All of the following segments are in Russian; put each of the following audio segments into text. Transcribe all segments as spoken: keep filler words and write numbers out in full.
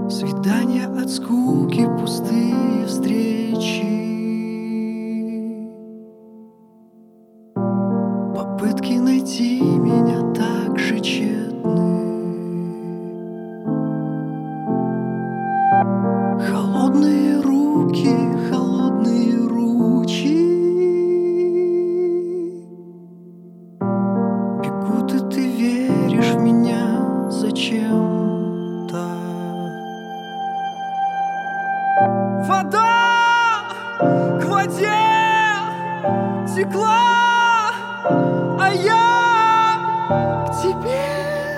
Свидания от скуки, пустые встречи, попытки найти меня так же тщетны. Холодные руки, холодные ручьи бегут, и ты веришь в меня зачем-то. Вода к воде текла, а я к тебе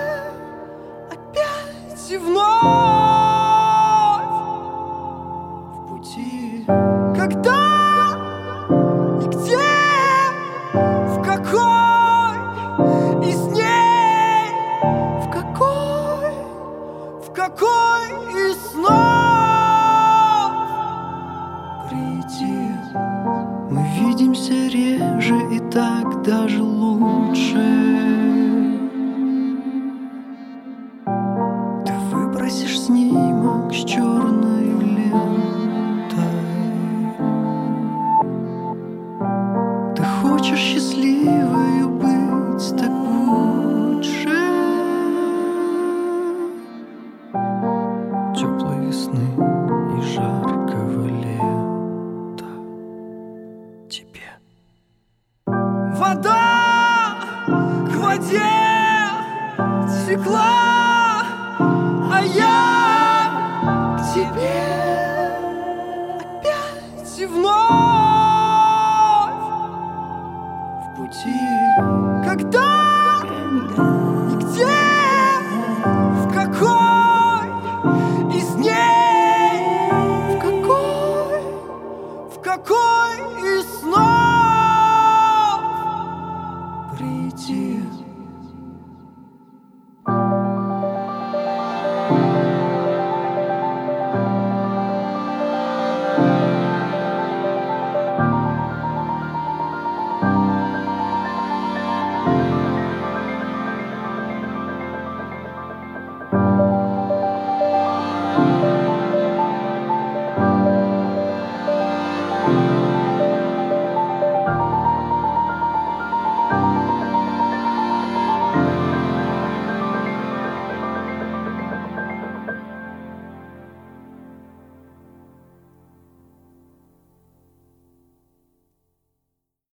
опять и вновь в пути. Когда и где, в какой из дней, в какой, в какой из снов прийти? Мы видимся реже, и так даже лучше. Ты выбросишь снимок с черной лентой. Ты хочешь счастливою быть, так лучше теплой весны.